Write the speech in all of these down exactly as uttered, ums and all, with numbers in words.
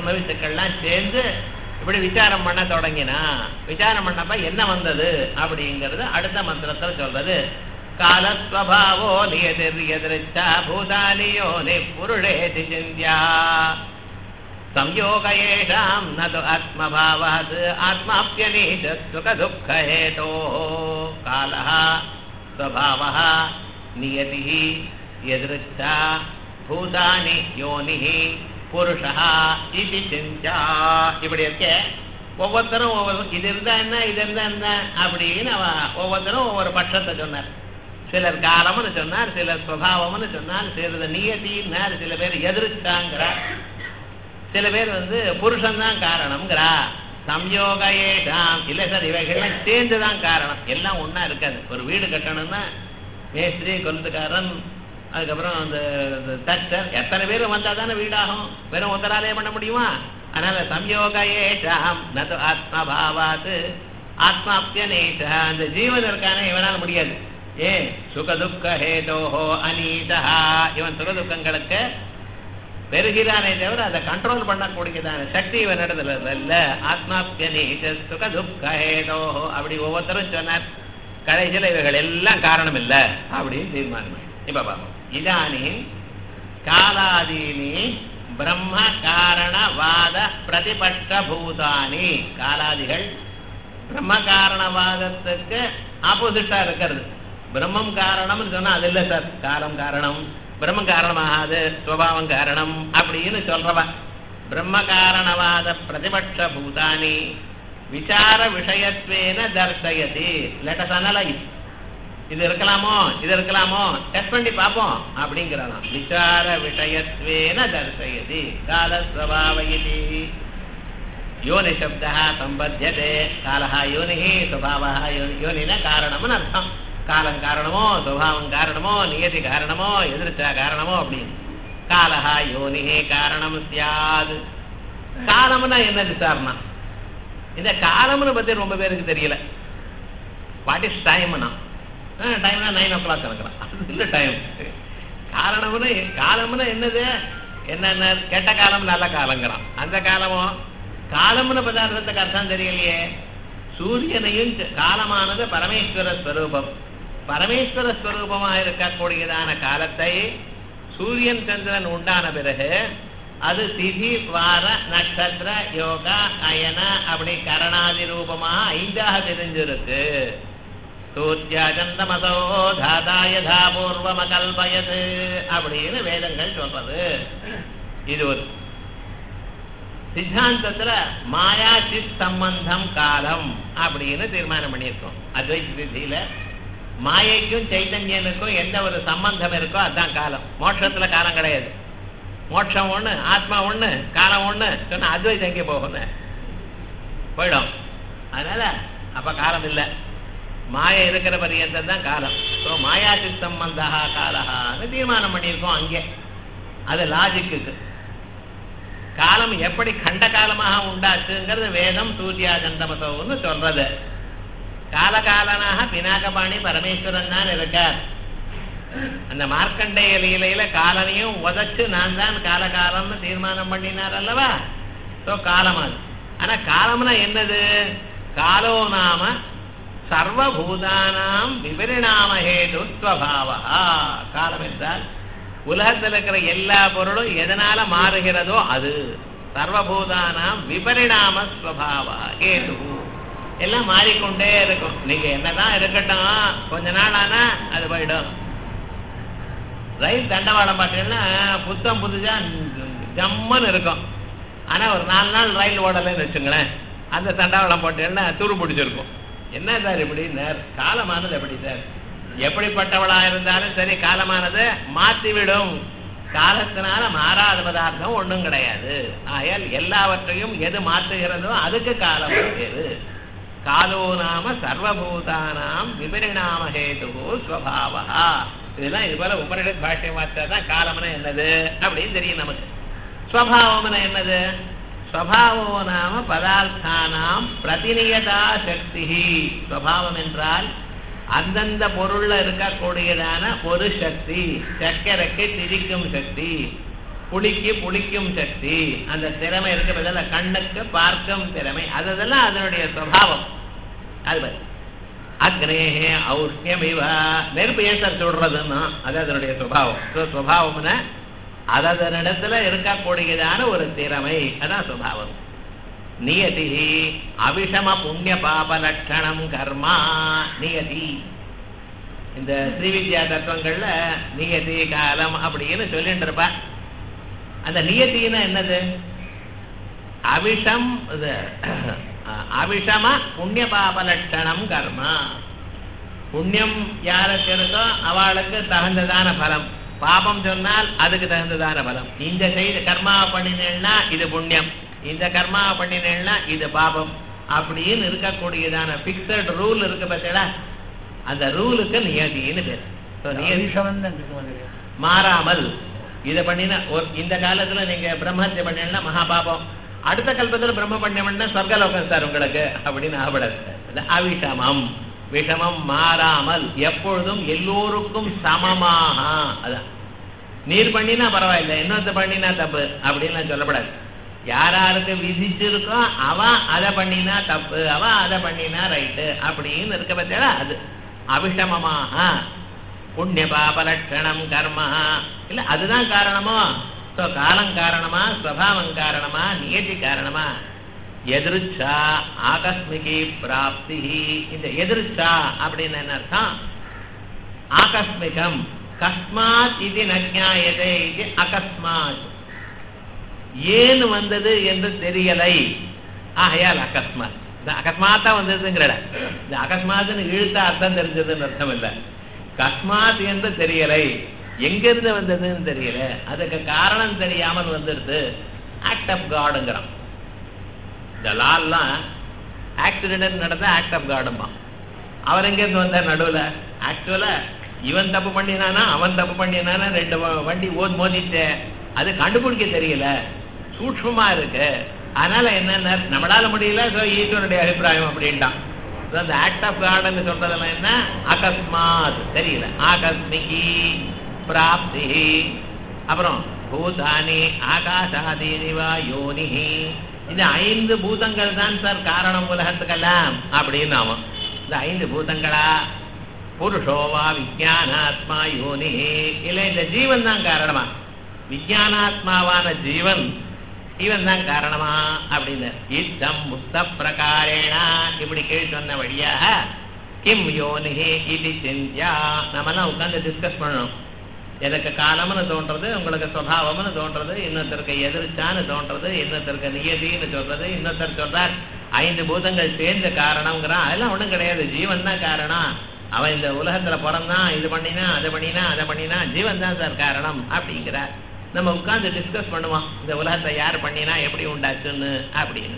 பிரம்ம வித்துக்கள்லாம் சேர்ந்து இப்படி விசாரம் பண்ண தொடங்கினா விசாரம் பண்ணப்ப என்ன வந்தது அப்படிங்கிறது அடுத்த மந்திரத்தில் சொல்றது. காலஸ்வபாவோ நியதிர் எதிர்ச்சா பூதானியோ நி புருஷேதி சிந்தியா संयोगयेषां न तु आत्मभावात् आत्माप्यनीश सुखदुःखहेतोः कालः स्वभावः नियतिः यदृच्छा भूतानि योनिः पुरुषः इति चिन्त्या இப்படி இருக்கே. ஒவ்வொருத்தரும் ஒவ்வொரு இது இருந்தா என்ன இது இருந்தா என்ன அப்படின்னு ஒவ்வொருத்தரும் ஒவ்வொரு பட்சத்தை சொன்னார். சிலர் காலம்னு சொன்னார், சிலர் சுபாவம்னு சொன்னார், சிலர் நியத்தின்னார், சில பேர் எதிர்ச்சாங்கிறார், சில பேர் வந்து புருஷன் தான் காரணம்ங்கிறா. சம்யோகேஷாம் இல்ல சார் இவைகள்லாம் சேர்ந்துதான் காரணம், எல்லாம் ஒன்னா இருக்காது. ஒரு வீடு கட்டணும்னா மேஸ்திரி, கொலுத்துக்காரன், அதுக்கப்புறம் அந்த தச்சர் எத்தனை பேரும் வந்தா தானே வீடாகும், வெறும் ஒத்தராலே பண்ண முடியுமா? அதனால சம்யோகேஷாம் நது ஆத்மபாவாத் ஆத்மாப்யநேஷ அந்த ஜீவன் இருக்கானே இவனால முடியாது. ஏன் சுகதுக்க ஹேதோஹோ அனீதா இவன் சுகதுக்கங்களுக்கு பெருகிறானே தவிர அதை கண்ட்ரோல் பண்ணக்கூடியதான சக்தி இவனிடத்துல இல்ல. ஆத்மாப்யநீஷ சுகதுக்கஹேதோ அப்படி ஒவ்வொருத்தரும் சொன்னார். கடைசியில் இவைகள் எல்லாம் காரணம் இல்லை அப்படின்னு தீர்மானம். இப்ப பாப்போம். இதானி காலாதீனி பிரம்ம காரணவாத பிரதிபட்ச பூதானி. காலாதிகள் பிரம்ம காரணவாதத்துக்கு ஆப்போசிட்டா இருக்கிறது. பிரம்மம் காரணம்னு சொன்னா அது இல்லை சார், காலம் காரணம், பிரம்ம காரணமாகாது, ஸ்வபாவம் காரணம் அப்படின்னு சொல்றவா. பிரம்ம காரணவாத பிரதிபட்ச பூதானி விசார விஷயத்வேன தர்சயதி. Let us analyse. இது இருக்கலாமோ இது இருக்கலாமோ டெஸ்ட் பண்ணி பார்ப்போம் அப்படிங்கிறான். விசார விஷயத்வேன தர்சயதி. கால ஸ்வபாவயிதி யோனி சப்தா சம்பத்தியதே. காலஹ யோனிஹி ஸ்வபாவஹ யோனி. யோனின காரணம்னு அர்த்தம். காலம் காரணமோ சுபாவம் காரணமோ நியதி காரணமோ எதிர்ச்சா காரணமோ அப்படின்னு. காலஹா யோனிஹே காரணம் சியாது. காலம்னா என்னது சார்னா? இந்த காலம்னு பத்தி ரொம்ப பேருக்கு தெரியல. வாட் இஸ் டைம்னா? டைம்னா நைன் ஓ கிளாக் இருக்கிறான், இல்ல டைம். காரணம்னு காலம்னு என்னது? என்னென்ன கெட்ட காலம் நல்ல காலங்கிறான். அந்த காலமோ காலம்னு பதார்த்தத்துக்கு அர்த்தம் தெரியலையே. சூரியனையும் காலமானது பரமேஸ்வர ஸ்வரூபம். பரமேஸ்வர ஸ்வரூபமாக இருக்கக்கூடியதான காலத்தை சூரியன் சந்திரன் உண்டான பிறகு அது திதி வார நட்சத்திர யோகா அயன அப்படி கரணாதி ரூபமாக ஐந்தாக தெரிஞ்சிருக்கு. சூர்யாஜந்தமசோ தாதாயதா பூர்வமகல்பயது அப்படின்னு வேதங்கள் சொல்றது. இது ஒரு சித்தாந்தத்துல மாயா சித் சம்பந்தம் காலம் அப்படின்னு தீர்மானம் பண்ணியிருக்கோம். அத்வைத விதியில மாயைக்கும் சைத்தன்யனுக்கும் எந்த ஒரு சம்பந்தம் இருக்கோ அதுதான் காலம். மோட்சத்துல காலம் கிடையாது. மோட்சம் ஒண்ணு, ஆத்மா ஒண்ணு, காலம் ஒண்ணு சொன்னா அத்வைதம் எங்கே போகணும்? போயிடும். அதனால அப்ப காலம் இல்லை. மாய இருக்கிற பரியந்தம் தான் காலம். ஸோ மாயா சித் சம்பந்தா காலஹான்னு தீர்மானம் பண்ணியிருக்கோம் அங்கே. அது லாஜிக்கு. காலம் எப்படி கண்ட காலமாக உண்டாச்சுங்கிறது வேதம் சூர்யாஜந்தமசோன்னு சொல்றது. காலகாலனாக பினாகபாணி பரமேஸ்வரன் தான் இருக்கார். அந்த மார்க்கண்டேய லீலையில காலனையும் உதச்சு நான் தான் காலகாலம்னு தீர்மானம் பண்ணினார் அல்லவா? ஸோ காலம் அது. ஆனா காலம்னா என்னது? காலோ நாம சர்வபூதானாம் விபரிணாம ஹேது ஸ்வபாவா. காலம் என்றால் உலகத்தில் இருக்கிற எல்லா பொருளும் எதனால மாறுகிறதோ அது. சர்வபூதானாம் விபரிணாம ஸ்வபாவா ஹேது. எல்லாம் மாறிக்கொண்டே இருக்கும். நீங்க என்னதான் இருக்கட்டும், கொஞ்ச நாள் ஆனா அது போயிடும். ரயில் தண்டவாளம் பார்த்தீங்கன்னா புத்தம் புதுசா ஜம்முன்னு இருக்கும். ஆனா ஒரு நாலு நாள் ரயில் ஓடலன்னு வச்சுங்களேன், அந்த தண்டவாளம் போட்டீங்கன்னா துரு பிடிச்சிருக்கும். என்ன சார் இப்படி? காலமானது எப்படி சார்? எப்படிப்பட்டவளா இருந்தாலும் சரி காலமானது மாற்றிவிடும். காலத்தினால மாறாத பதார்த்தம் ஒன்றும் கிடையாது. ஆயால் எல்லாவற்றையும் எது மாற்றுகிறதோ அதுக்கு காலம் பேரு. காலோ நாம சர்வபூதானாம் விபரிணாம ஹேது ஸ்வபாவா. இதெல்லாம் இது போல உபனிஷத் பாஷ்யம் வார்த்தை தான் காலம்னா என்னது அப்படின்னு தெரியும் நமக்கு. ஸ்வபாவம்னா என்னது? ஸ்வபாவோ நாம பதார்த்தானாம் பிரதிநியதா சக்தி. ஸ்வபாவம் என்றால் அந்தந்த பொருள்ல இருக்கக்கூடியதான ஒரு சக்தி. சக்கரைக்கு திரிக்கும் சக்தி, புளிக்கு புளிக்கும் சக்தி, அந்த திறமை இருக்க பதில் கண்ணுக்கு பார்க்கும் திறமை, அதெல்லாம் அதனுடைய சுபாவம். அது அக்னேஹே ஔஷ்ணியமிவ, நெருப்பு ஏன் சார் சொல்றதுன்னா அது அதனுடைய சுபாவம். சுபாவம்னா அதனிடத்துல இருக்கக்கூடியதான ஒரு திறமை, அதான் சுபாவம். நியதி அவிஷம புண்ணிய பாப லட்சணம் கர்மா. நியதி இந்த ஸ்ரீவித்யா தத்துவங்கள்ல நியதி காலம் அப்படின்னு சொல்லிட்டு இருப்பா. அந்த நியத்தின்னா என்னது? அவிஷம், அவிஷம புண்ணிய பாப லட்சணம் கர்மா. புண்ணியம் யாருக்கு இருக்கோ அவளுக்கு தகுந்ததான பலம், பாபம் சொன்னால் அதுக்கு தகுந்ததான பலம். இந்த செய்த கர்மா பண்ணினேன்னா இது புண்ணியம், இந்த கர்மா பண்ணினேன்னா இது பாபம் அப்படின்னு இருக்கக்கூடியதான பிக்சட் ரூல் இருக்கு பார்த்தீங்களா, அந்த ரூலுக்கு நியதின்னு பேர். மாறாமல் இதை பண்ணினா இந்த காலத்துல நீங்க பிரம்மஹத்ய பண்ணா மகா பாபம், அடுத்த கல்பத்துல பிரம்ம பண்ணா சொர்க்கலோகம் சார் உங்களுக்கு அப்படின்னு ஆகப்படாது. அவிஷமம், விஷமம் மாறாமல் எப்பொழுதும் எல்லோருக்கும் சமமாக. அதான் நீர் பண்ணினா பரவாயில்லை, இன்னொருத்த பண்ணினா தப்பு அப்படின்னு சொல்லப்படாது. யாராருக்கு விதிச்சிருக்கோ அவன் அதை பண்ணினா தப்பு, அவன் அதை பண்ணினா ரைட்டு அப்படின்னு இருக்க பார்த்தா அது அவிஷமமாக. புண்ணிய பாப லட்சணம் கர்மா இல்ல, அதுதான் காரணமோ? காலம் காரணமா, ஸ்வபாவம் காரணமா, நியதி காரணமா? எதிர்ச்சா ஆகஸ்மிகி பிராப்தி. இந்த எதிர்ச்சா அப்படின்னு என்ன அர்த்தம்? ஆகஸ்மிகம், கஸ்மாத் இது நஜ்ஞாயதே, இது அகஸ்மாத், ஏன் வந்தது என்று தெரியலை, ஆகையால் அகஸ்மாத். இந்த அகஸ்மாத்தா வந்ததுங்கிற இந்த அகஸ்மாத்னு இழுத்த அர்த்தம் தெரிஞ்சதுன்னு அர்த்தம் இல்லை. கஸ்மாத் என்று தெரியலை, எங்கிருந்து வந்ததுன்னு தெரியல, அதுக்கு காரணம் தெரியாமல் வந்துடுது. ஆக்ட் ஆஃப் காடுங்கிறான். இந்த லால்லாம் ஆக்சிடென்ட் நடந்த ஆக்ட் ஆஃப் காடுமா. அவர் எங்கேருந்து வந்தார் நடுவில்? ஆக்சுவலா இவன் தப்பு பண்ணினானா அவன் தப்பு பண்ணினானா ரெண்டு வண்டி ஓது மோதிட்டு அது கண்டுபிடிக்க தெரியல, சூட்சமா இருக்கு. அதனால என்னன்னா நம்மளால முடியல, ஈஸ்வரனுடைய அபிப்பிராயம் அப்படின்ட்டான். அந்த ஆக்ட் ஆஃப் கார்டுன்னு சொல்றதெல்லாம் என்ன? அகஸ்மாத் தெரியல, ஆகஸ்மிகி பிராப்தி. அப்புறம் பூதானி ஆகாசாதீனிவா யோனிஹி, இந்த ஐந்து பூதங்கள் தான் சார் காரணம் உலகத்துக்கெல்லாம் அப்படின்னு. ஆமாம், இந்த ஐந்து பூதங்களா? புருஷோவா விஜயானாத்மா யோனிஹி, இல்லை இந்த ஜீவன் தான் காரணமா? விஜயானாத்மாவான ஜீவன் இவன் தான் காரணமா அப்படின்னு. இத்தம் முக்த பிரகாரேணா, இப்படி கேள்வி சொன்ன வழியாக கிம் யோனிஹி இது சிந்தியா, நம்மெல்லாம் உட்காந்து டிஸ்கஸ் பண்ணணும். எனக்கு காலம்னு தோன்றது, உங்களுக்கு சுபாவம்னு தோன்றது, இன்னொருத்தருக்கு எதிர்ச்சான்னு தோன்றது, இன்னொருத்தருக்கு நியதின்னு சொல்றது, இன்னொருத்தர் சொல்றார் ஐந்து பூதங்கள் சேர்ந்த காரணம்ங்கிறான். அதெல்லாம் ஒன்றும் கிடையாது, ஜீவன் தான் காரணம். அவன் இந்த உலகத்துல பிறந்தான், இது பண்ணினா அதை பண்ணினா அதை பண்ணினா, ஜீவன் தான் சார் காரணம் அப்படிங்கிறார். நம்ம உட்கார்ந்து டிஸ்கஸ் பண்ணுவோம், இந்த உலகத்தை யார் பண்ணினா எப்படி உண்டாச்சுன்னு அப்படின்னு.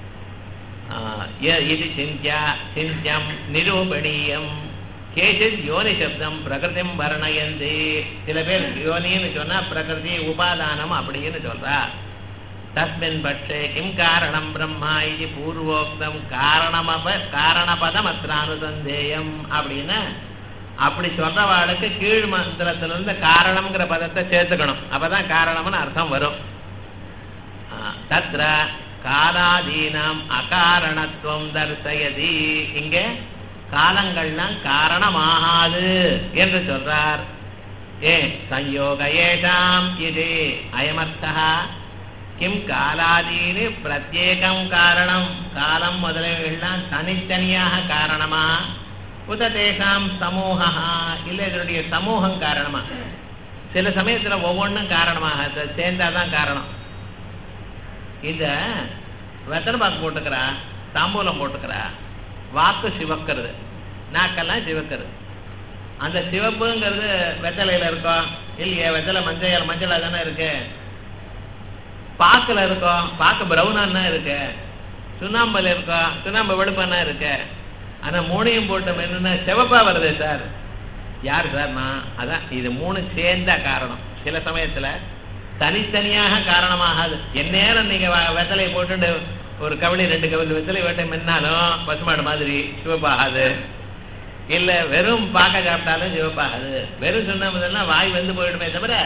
இது சிந்தியா சிந்தியம் நிரூபணீயம். கேசித் யோனி சப்தம் பிரகிருதிம் வர்ணயந்தி. சில பேர் யோனின்னு சொன்னா பிரகிருதி உபாதானம் அப்படின்னு சொல்றா. தஸ்மின் பட்சே கிம் காரணம் பிரம்மா இது பூர்வோக்தம் காரணமப காரணபதம் அத்திரானுசந்தேயம் அப்படின்னு. அப்படி சொல்றவாளுக்கு கீழ் மந்திரத்திலிருந்து காரணம்ங்கிற பதத்தை சேர்த்துக்கணும், அப்பதான் காரணம்னு அர்த்தம் வரும். தத்ர காலாதீனம் அகாரணத்துவம் தர்சயதி. இங்க காலங்கள்லாம் காரணமாகாது என்று சொல்றார். ஏ சம்யோக ஏஷாம் இது அயமர்த்தா கிம் காலாதீனி பிரத்யேகம் காரணம், காலம் முதலியவைகள்லாம் தனித்தனியாக காரணமா? உததேசாம் சமூகா, இல்ல இதனுடைய சமூகம் காரணமா? சில சமயத்துல ஒவ்வொன்றும் காரணமாக சேர்ந்தாதான் காரணம். இந்த வெத்தலை பாக்கு போட்டுக்கிறா, தாம்பூலம் போட்டுக்கிறா, வாக்கு சிவக்கிறது, நாக்கெல்லாம் சிவக்கிறது. அந்த சிவப்புங்கிறது வெத்தலையில இருக்கோம் இல்லையா? வெத்தலை மஞ்சள் மஞ்சளா தானே இருக்கு. பாக்குல இருக்கோம், பாக்கு பிரவுனா இருக்கு. சுண்ணாம்புல இருக்கோம், சுண்ணாம்பு வெளுப்பானா இருக்கு. ஆனா மூணையும் போட்டோம் என்னன்னா சிவப்பா வருது சார். யார் சார்னா அதான் இது மூணு சேர்ந்த காரணம். சில சமயத்துல தனித்தனியாக காரணமாகாது. எந்நேரம் நீங்க வெத்தலையை போட்டு ஒரு கவளி ரெண்டு கவலி வெத்தலை வேட்டை மின்னாலும் பசுமாடு மாதிரி சிவப்பாகாது. இல்ல வெறும் பாக்க சாப்பிட்டாலும் சிவப்பாகாது. வெறும் சுண்ணாம்புலாம் வாய் வந்து போயிடுமே தவிர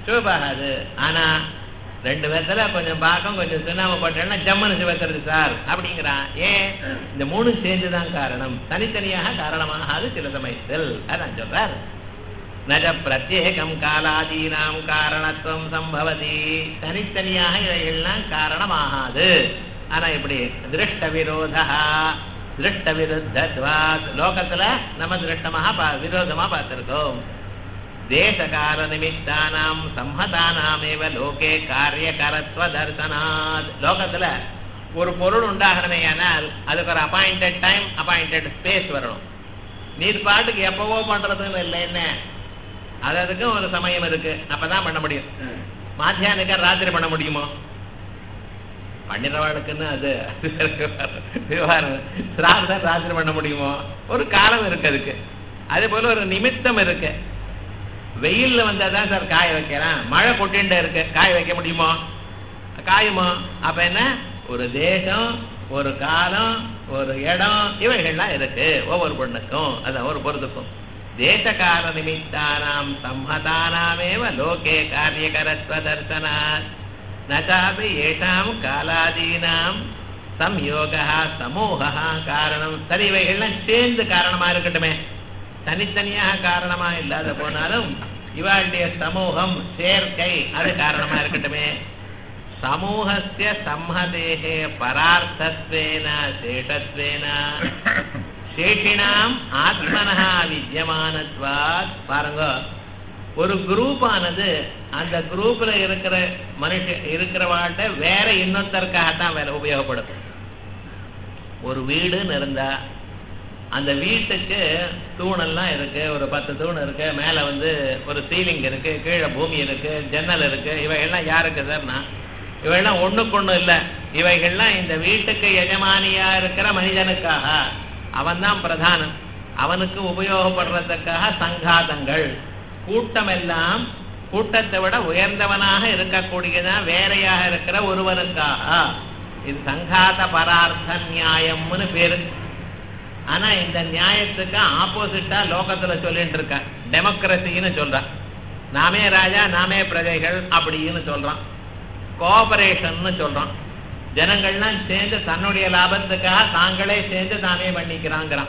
சிவப்பாகாது. ஆனா ரெண்டு பேர்த்துல கொஞ்சம் பாக்கம் கொஞ்சம் சுண்ணாம போட்டேன்னா ஜம்மனு சிவக்கிறது சார் அப்படிங்கிறான். ஏன்? இந்த மூணு சேர்ந்துதான் காரணம், தனித்தனியாக காரணமாகாது சில சமயத்தில். அதான் சொல்றார், நஜ பிரத்யேகம் காலாதீனாம் காரணத்துவம் சம்பவதி. தனித்தனியாக இவைகள்லாம் காரணமாகாது. ஆனா இப்படி திருஷ்ட விரோதா திருஷ்ட விருத்தத்வாத் லோகத்துல நம்ம திருஷ்டமாக விரோதமா பார்த்திருக்கோம். தேசகால நிமித்தானாம் சம்மதானாமேவ லோகே காரியகரத்வ தர்சனாத். லோகத்துல ஒரு பொருள் உண்டாகணுமே ஆனால் அதுக்கு ஒரு அப்பாயிண்டட் டைம் அப்பாயிண்டட் ஸ்பேஸ் வரணும். நீர் பாட்டுக்கு எப்பவோ பண்றதுன்னு இல்லை, என்ன அது அதுக்கும் ஒரு சமயம் இருக்கு, அப்பதான் பண்ண முடியும். மாத்தியானிக்க ராத்திரி பண்ண முடியுமோ? பண்ணிடுறவாளுக்குன்னு அது விவகாரம். சிராதம் ராத்திரி பண்ண முடியுமோ? ஒரு காலம் இருக்கு அதுக்கு. அதே போல ஒரு நிமித்தம் இருக்கு. வெயில்ல வந்தாதான் சார் காய வைக்கிறேன், மழை கொட்டின்ட்டு இருக்கு, காய வைக்க முடியுமோ? காயுமோ? அப்ப என்ன, ஒரு தேசம், ஒரு காலம், ஒரு இடம், இவைகள்லாம் இருக்கு ஒவ்வொரு பொண்ணுக்கும், அதான் ஒரு பொருளுக்கும். தேசகால நிமித்தானாம் சம்மதானாமேவ லோகே காரியகரத்வ தர்சனாத் நசாபி ஏஷாம் காலாதீனாம் சம்யோகா சமூகா காரணம். சரி, இவைகள்லாம் சேர்ந்து காரணமா இருக்கட்டுமே, தனித்தனியாக காரணமா இல்லாத போனாலும் இவாளுடைய சமூகம் சேர்க்கை அது காரணமா இருக்கட்டுமே. சமூகஸ்ய சம்மதேஹே பரார்த்தத்வேன சேஷத்வேன சேஷினாம் ஆத்மனஹா வித்யமானத்வாத். பாருங்க, ஒரு குரூப் ஆனது அந்த குரூப்ல இருக்கிற மனுஷ இருக்கிறவாட்ட வேற இன்னொருத்தருக்காகத்தான் வேற உபயோகப்படுது. ஒரு வீடுன்னு இருந்தா அந்த வீட்டுக்கு தூணெல்லாம் இருக்கு, ஒரு பத்து தூண் இருக்கு, மேல வந்து ஒரு சீலிங் இருக்கு, கீழே பூமி இருக்கு, ஜன்னல் இருக்கு. இவைகள்லாம் யாருக்கு சார்னா, இவைகள்லாம் ஒண்ணுக்கு ஒண்ணு இல்லை, இவைகள்லாம் இந்த வீட்டுக்கு எஜமானியா இருக்கிற மனிதனுக்காக. அவன் தான் பிரதானம், அவனுக்கு உபயோகப்படுறதுக்காக சங்காதங்கள். கூட்டம் எல்லாம் கூட்டத்தை விட உயர்ந்தவனாக இருக்கக்கூடியதான் வேறையாக இருக்கிற ஒருவனுக்காக. இது சங்காத பரார்த்த நியாயம்னு பேரு. ஆனா இந்த நியாயத்துக்கு ஆப்போசிட்டா லோகத்துல சொல்லிட்டு இருக்க டெமோக்ரஸின்னு சொல்றான். நாமே ராஜா நாமே பிரஜைகள் அப்படின்னு சொல்றான். கோஆபரேஷன் சொல்றான். ஜனங்கள்லாம் சேர்ந்து தன்னுடைய லாபத்துக்காக தாங்களே சேர்ந்து தானே பண்ணிக்கிறாங்கிறான்.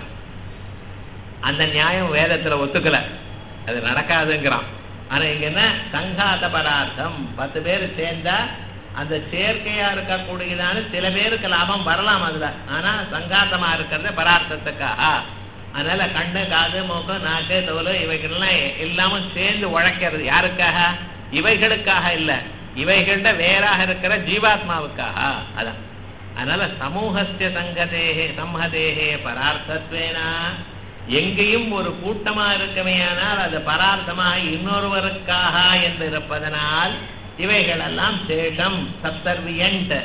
அந்த நியாயம் வேதத்துல ஒத்துக்கல, அது நடக்காதுங்கிறான். ஆனா இங்க என்ன, சங்காத பரார்த்தம், பத்து பேர் சேர்ந்தா அந்த சேர்க்கையா இருக்கக்கூடியதான சில பேருக்கு லாபம் வரலாம் அதுல, ஆனா சங்காத்தமா இருக்கிறது பரார்த்தத்துக்காக. அதனால கண்ணு காது மூக்கு நாக்கு தோல் இவைகள்லாம் எல்லாமும் சேர்ந்து உழைக்கிறது யாருக்காக? இவைகளுக்காக இல்ல, இவைகள்ட வேறாக இருக்கிற ஜீவாத்மாவுக்காக. அதான் அதனால சமூகஸ்ய சங்கதேஹே சம்மதேஹே பரார்த்தத்வேனா, எங்கேயும் ஒரு கூட்டமா இருக்கமையானால் அது பரார்த்தமாக இன்னொருவருக்காக என்று இருப்பதனால் இவைகளெல்லாம் சேஷம் சப்சர்வியன்ட்.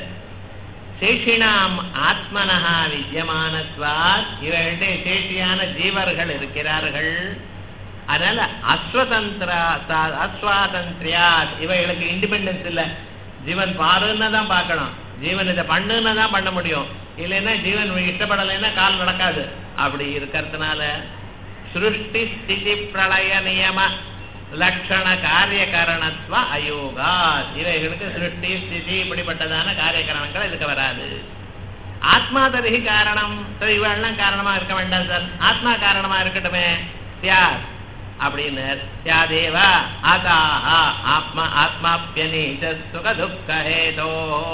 சேஷினாம் ஆத்மனஹா வித்யமானத்வாத், இவர்களுடைய சேஷியான ஜீவர்கள் இருக்கிறார்கள். அதனால அஸ்வதந்திர அஸ்வாதந்திரியாத், இவைகளுக்கு இண்டிபெண்டன்ஸ் இல்லை. ஜீவன் பாருன்னு தான் பார்க்கணும், ஜீவன் இதை பண்ணுன்னு தான் பண்ண முடியும், இல்லைன்னா ஜீவன் இஷ்டப்படலைன்னா கால் நடக்காது. அப்படி இருக்கிறதுனால சிருஷ்டி ஸ்திதி பிரளய நியம லட்சண காரிய காரணத்துவ அயோகா, இவைகளுக்கு சிருஷ்டி ஸ்திதி இப்படிப்பட்டதான காரியகரணங்கள் இதுக்கு வராது. ஆத்மா தரிகி காரணம், இவெல்லாம் காரணமா இருக்க வேண்டாம் சார், ஆத்மா காரணமா இருக்கட்டுமே. தியார் அப்படின்னு தியாதேவா ஆகாஹா ஆத்மா ஆத்மாப்யனீச்ச சுக துக்க ஹேதோ.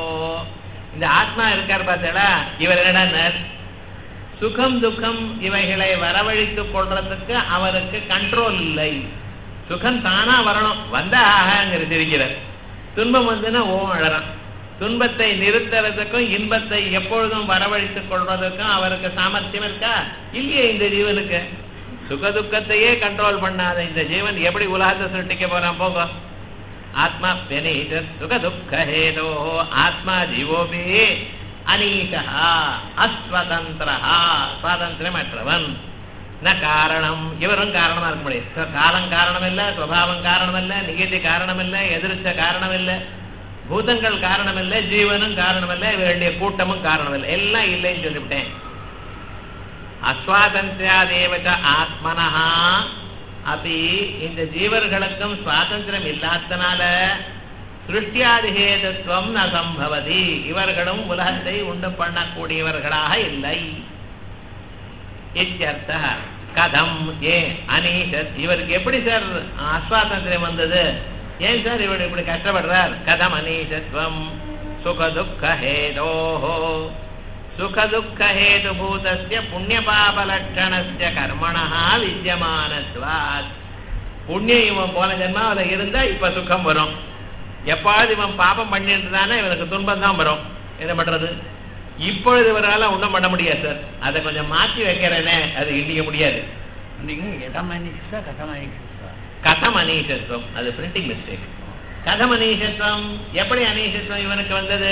இந்த ஆத்மா இருக்கார் பார்த்தா, இவர் என்னடா சுகம் துக்கம் இவைகளை வரவழைத்துக் கொள்றதுக்கு அவருக்கு கண்ட்ரோல் இல்லை. சுகம் தானா வரணும், வந்தா ஆகாங்கிற தெரிகிறார். துன்பம் வந்துன்னா ஓ அழறான். துன்பத்தை நிறுத்துறதுக்கும் இன்பத்தை எப்பொழுதும் வரவழைத்துக் கொள்வதற்கும் அவருக்கு சாமர்த்தியம் இருக்கா? இல்லையே இந்த ஜீவனுக்கு. சுகதுக்கத்தையே கண்ட்ரோல் பண்ணாத இந்த ஜீவன் எப்படி உலகத்தை சுட்டிக்க போறான்? போக ஆத்மா பெனீச்ச சுக துக்க ஹேதோ ஆத்மா ஜீவோபி அனீஷா அஸ்வதந்திரா, சுவாதந்திரமற்றவன். ந காரணம், இவரும் காரணமா இருக்க முடியாது. காலம் காரணம் இல்லை, சுவாவம் காரணம் இல்லை, நிகழ்ச்சி காரணம் இல்லை, எதிர்ச்ச காரணம் இல்லை, பூதங்கள் காரணம் இல்லை, ஜீவனும் காரணம் இல்லை, இவருடைய கூட்டமும் காரணம் இல்லை, எல்லாம் இல்லைன்னு சொல்லிவிட்டேன். அஸ்வாதந்திரியாதேவ ஆத்மனஹா அப்படி இந்த ஜீவர்களுக்கும் சுவாதந்திரம் இல்லாதனால சிருஷ்டியாதிஹேதத்துவம் ந சம்பவதி, இவர்களும் உலகத்தை உண்டு பண்ணக்கூடியவர்களாக இல்லை. இத்யர்த்தः. கதம் ஏ அனீஷத், இவருக்கு எப்படி சார் அஸ்வாதந்திரம் வந்தது, ஏன் சார் இவர் இப்படி கஷ்டப்படுறார்? கதம் அனீஷத்வம் சுகதுக்க ஹேதோஹோ சுகதுக்க ஹேதுபூதஸ்ய புண்ணியபாபலட்சணஸ்ய கர்மணः வித்யமானத்வாத். புண்ணியம் இவன் போன ஜென்மாவில் இருந்தா இப்ப சுகம் வரும், எப்பாவது இவன் பாபம் பண்ணிட்டு தானே இவனுக்கு துன்பம் தான் வரும். என்ன பண்றது? இப்பொழுது இவரால் ஒன்றும் பண்ண முடியாது சார், அதை கொஞ்சம் மாற்றி வைக்கிறேனே, அது இண்டிக்க முடியாது. கதம் அனீஷத்துவம், அது பிரிண்டிங் மிஸ்டேக். கதம் அனீஷத்துவம், எப்படி அனீஷத்துவம் இவனுக்கு வந்தது?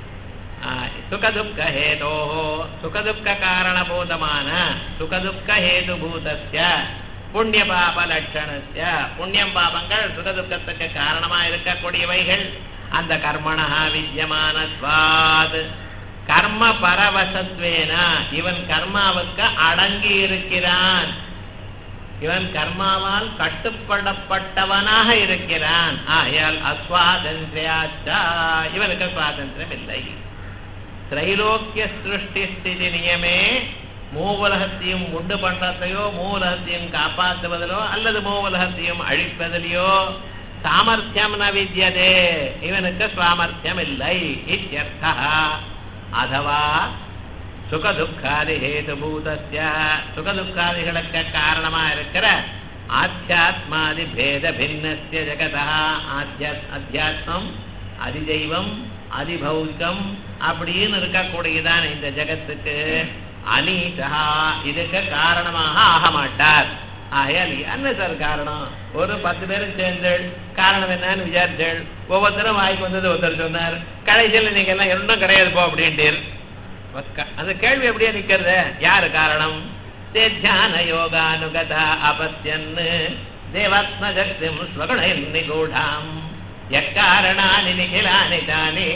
சுகதுக்க ஹேதோ சுகதுக்க காரணபூதமான சுகதுக்க ஹேதுபூதஸ்ய புண்ணிய பாப லட்சணஸ்ய, புண்ணியம் பாபங்கள் சுகதுக்கத்துக்கு காரணமா இருக்கக்கூடியவைகள். அந்த கர்மணः வித்யமானத்வாத், கர்ம பரவசத்வேன, இவன் கர்மாவுக்கு அடங்கி இருக்கிறான், இவன் கர்மாவால் கட்டுப்படப்பட்டவனாக இருக்கிறான். ஆயால் அஸ்வாதந்திரியாச்சா, இவனுக்கு சுவாதந்திரம் இல்லை. திரைலோக்கிய சிருஷ்டி ஸ்திதி நியமே மூவுலகத்தையும் உண்டு பண்றதையோ மூவுலகத்தையும் காப்பாற்றுவதிலோ அல்லது மூவுலகத்தையும் அழிப்பதிலையோ சாமர்த்தியம் ந வித்யதே, இவனுக்கு சாமர்த்தியம் இல்லை. இத்யர்த்தः. அதவா சுகதுக்காதி ஹேதுபூதஸ்ய, சுகதுக்காதிகளுக்கு காரணமா இருக்கிற ஆத்தியாத்மாதி பேத பின்னஸ்ய ஜகதः, அத்தியாத்மம் அதிதெய்வம் அதிபௌதிகம் அப்படின்னு இருக்கக்கூடியதான இந்த ஜகத்துக்கு அனீஷா, இதுக்கு காரணமாக ஆக மாட்டார். ஆகையால் என்ன சார் காரணம்? ஒரு பத்து பேரும் சேர்ந்து காரணம் என்னன்னு விசாரிச்சேள், ஒவ்வொருத்தரும் வாய்க்கு வந்தது ஒருத்தர் சொன்னார், கடைசியில் நீங்க எல்லாம் ஒன்றும் கிடையாது போ அப்படின்ட்டு. அந்த கேள்வி எப்படியே நிக்கிறது? யாரு காரணம்? தியான யோகானுகதா அபத்யன்னு தேவாத்ம சக்திம் ஸ்வகுணம் நிகூடாம் யக்காரணானி நிகிலானி தானி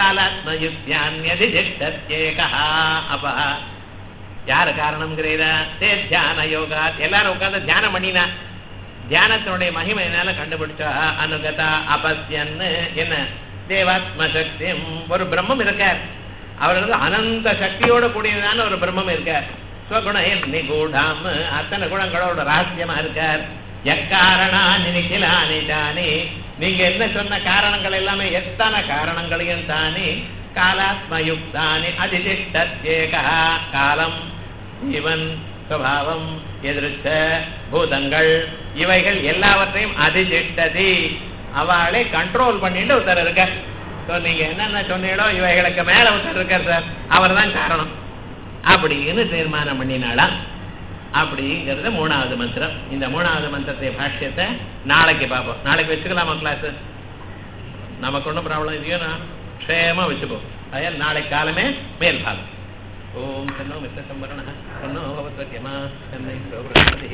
காலாத்மயுக்தியான்யதிதிஷ்டத்யேகா. அப்ப யாரு காரணம்ங்கிறீரா? தே தியான யோகா, எல்லாரும் உட்கார்ந்து தியானம் பண்ணினா தியானத்தினுடைய மகிமை என்னால கண்டுபிடிச்சா. அனுகதா அபத்யன்னு என்ன? தேவாத்ம சக்தி, ஒரு பிரம்மம் இருக்கார், அவருக்கு அனந்த சக்தியோட கூடியதான ஒரு பிரம்மம் இருக்கார். ஸ்வகுணம் நிகூடாம், அத்தனை குணங்களோட ரகசியமா இருக்கார். எக்காரணானி நிகிலானி தானி, நீங்க என்ன சொன்ன காரணங்கள் எல்லாமே எத்தனை காரணங்களையும் தானி காலாத்மயுக்தானி அதிதிஷ்டத்யேகா, காலம், ஜீவன், சுபாவம், எதிர்த்த பூதங்கள், இவைகள் எல்லாவற்றையும் அதிதிஷ்டதி, அவளை கண்ட்ரோல் பண்ணிட்டு ஒருத்தர் இருக்க. நீங்க என்னென்ன சொன்னீங்களோ இவைகளுக்கு மேல ஒருத்தர் இருக்கார் சார், அவர் தான் காரணம் அப்படின்னு தீர்மானம் பண்ணினாலாம். அப்படிங்கிறது மூணாவது மந்திரம். இந்த மூணாவது மந்திரத்தை பாஷ்யத்தை நாளைக்கு பார்ப்போம். நாளைக்கு வச்சுக்கலாமா கிளாஸ்? நமக்கு ஒன்றும் ப்ராப்ளம் இல்லையோனா க்ஷேமா வச்சுப்போம். அதால் நாளைக்கு காலமே மேல் பாகம். ஓம் தன்னோ மித்த சம்பரண தன்னோ பவத்வத்யமா தன்னை பிரபுரதி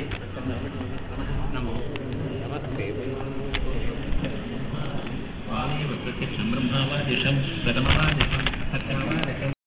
நமோ நமஸ்தே. வாமேவ பிரத்யக்ஷம் பிரம்மாவாதிஷம் பிரதமவாதிஷம் சத்யவாதிஷம்